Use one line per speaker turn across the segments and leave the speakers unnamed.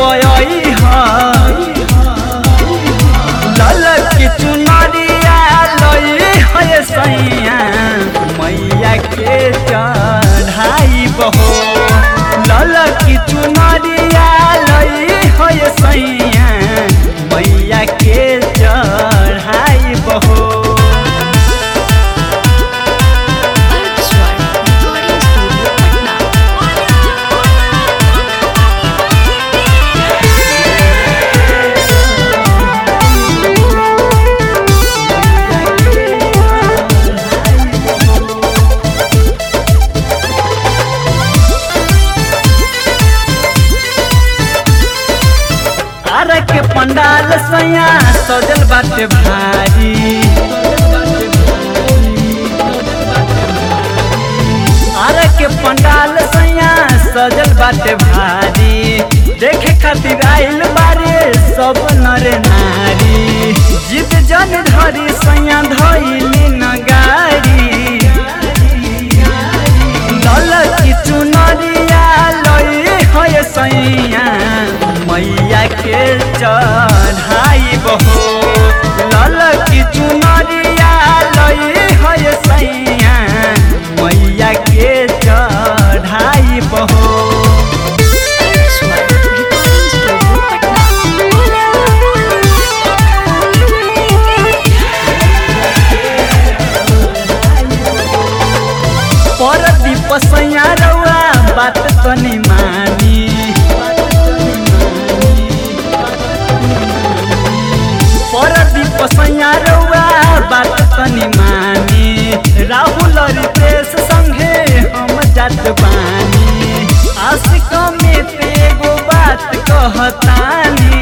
आई ललक चुनरिया लई है सैया मैया के चढ़ाई बहो ललक चुनरिया लई है सैया मैया के चढ़ाई बहो। के पंडाल सैया सजल बाटे भारी आरा के पंडाल सैया सजल बाटे भारी देखे खातिर आइल बारे सब नर नारी जिद जन धरी सैया धइली न गाड़ी ललकी चुनरिया लई है सैया मैया के चढ़ाई बहो ललकी चुनरिया लई है सैया मैया के चढ़ाई बहो। परदीप सैया रउआ बात तनी मानी परदीप सैया रउआ बात तनी मानी राहुल रितेश संगे हम जात बानी आशिक में तेगो बात कहतानी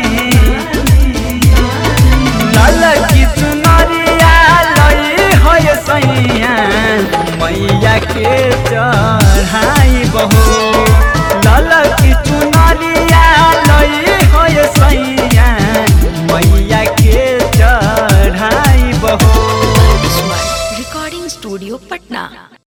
ललकी चुनरिया लई है सैया मैया के चढ़ाई बहो ललकी चुनरिया लई है सैया मैया के चढ़ाई बहो।
Recording studio Patna.